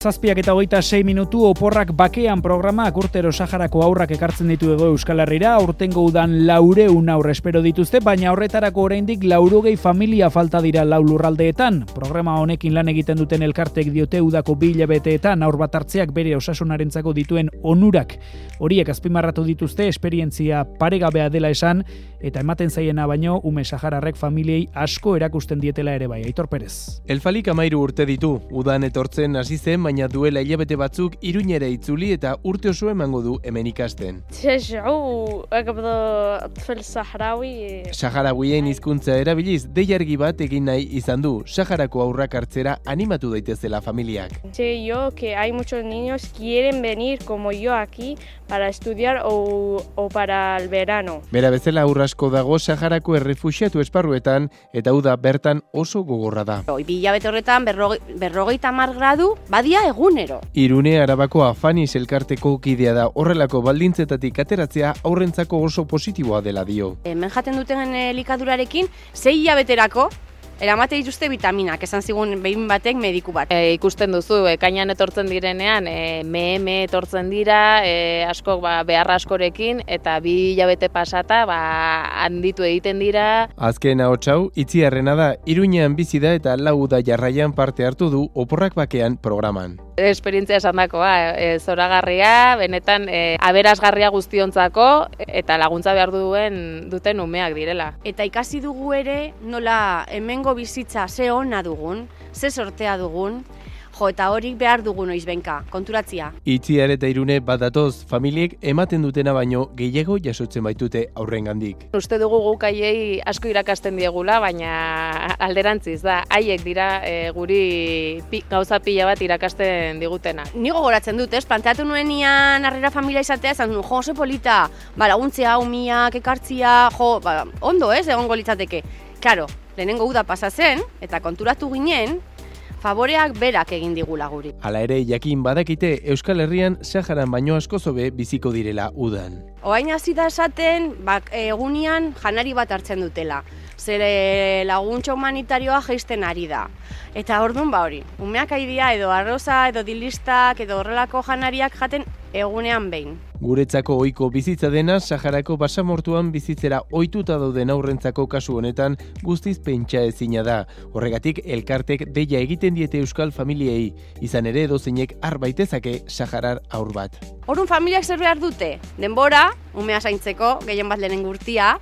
7:26 oporrak bakean programak urtero Saharako haurrak ekartzen ditu Hego Euskal Herrira, aurtengo udan 400 haur espero dituzte, baina horretarako oraindik 80 familia falta dira 4 lurraldeetan. Programa honekin lan egiten duten elkartek diote udako 2 hilabeteetan haur bat hartzeak bere osasunarentzako dituen onurak. Horiek azpimarratu dituzte, esperientzia paregabea dela esan, eta ematen zaiena baino ume sahararrek familiei asko erakusten dietela ere bai. Aitor Perez. Elfalik 13 urte ditu, udan etortzen hasi zen, baina duela hilabete batzuk Iruñera itzuli eta urte oso emango du hemen ikasten. Saharauien hizkuntza erabiliz deiargi bat egin nahi izan du, Saharako haurrak hartzera animatu daitezela familiak. Sé yo que hay muchos niños que quieren venir como yo aquí para estudiar o para el verano. Bera bezala haur asko dago Saharako errefuxiatu esparruetan eta uda bertan oso gogorra da. 2 hilabete horretan 50 gradu badia egunero. Irune Arabako Afanis elkarteko kidea da, horrelako baldintzetatik ateratzea aurrentzako oso positiboa dela dio. Hemen jaten duten elikadurarekin 6 hilabeterako eramate dituzte vitaminak, esan zigun behin batek mediku bat. Ikusten duzu, ekainan etortzen direnean, meme etortzen dira, askok beharra askorekin, eta 2 hilabete pasata handitu egiten dira. Azken ahotsa Itziarrena da, Iruñean bizi da eta 4 uda jarraian parte hartu du oporrak bakean programan. Esperientzia esandakoa, zoragarria, benetan aberasgarria guztiontzako eta laguntza behar duten umeak direla. Eta ikasi dugu ere nola hemengo bizitza ze ona dugun, ze sortea dugun, eta hori behar dugu noizbenka, konturatzia. Itziar eta Irune badatoz, familiek ematen dutena baino gehiago jasotzen baitute aurrengandik. Uste dugu guk haiei asko irakasten diegula, baina alderantziz da, haiek dira guri gauza pila bat irakasten digutena. Ni gogoratzen dut, planteatu nuenian harrera familia izatea, esan duen, oso polita, laguntzea, umiak, ekartzia, ondo egongo litzateke. Claro, lehenengo uda pasa zen, eta konturatu ginen, favoreak berak egin digula guri. Hala ere, jakin badakite Euskal Herrian Saharan baino asko zobe biziko direla udan. Oain hasi da esaten, egunian janari bat hartzen dutela. Zere laguntza humanitarioa jaisten ari da. Eta orduan hori, umeak aidia edo arroza, edo dilistak, edo horrelako janariak jaten egunean behin. Guretzako ohiko bizitza dena, Saharako basamortuan bizitzera ohituta dauden aurrentzako kasu honetan guztiz pentsa ezina da. Horregatik elkartek deia egiten diete euskal familiei, izan ere edozeinek har baitezake Saharar haur bat. Orduan familiak zer behar dute? Denbora, umea zaintzeko, gehien bat lehen urtia,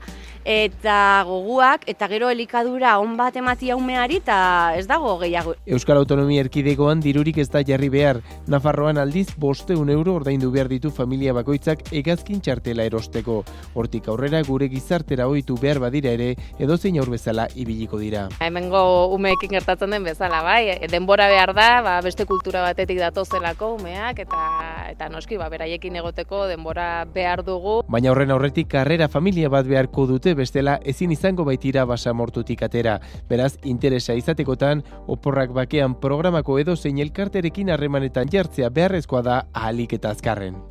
eta goguak, eta gero elikadura on bat ematia umeari, eta ez dago gehiago. Euskal Autonomia Erkidegoan dirurik ez da jarri behar. Nafarroan aldiz 500 euro ordaindu behar ditu familia bakoitzak hegazkin txartela erosteko. Hortik aurrera gure gizartera ohitu behar badira ere, edozein haur bezala ibiliko dira. Hemengo umeekin gertatzen den bezala, bai, denbora behar da, beste kultura batetik datozelako umeak, eta noski, beraiekin egoteko denbora behar dugu. Baina horren aurretik karrera familia bat beharko dute, bestela ezin izango baitira basamortutik atera. Beraz, interesa izatekotan, oporrak bakean programako edozein elkarterekin harremanetan jartzea beharrezkoa da ahalik eta azkarren.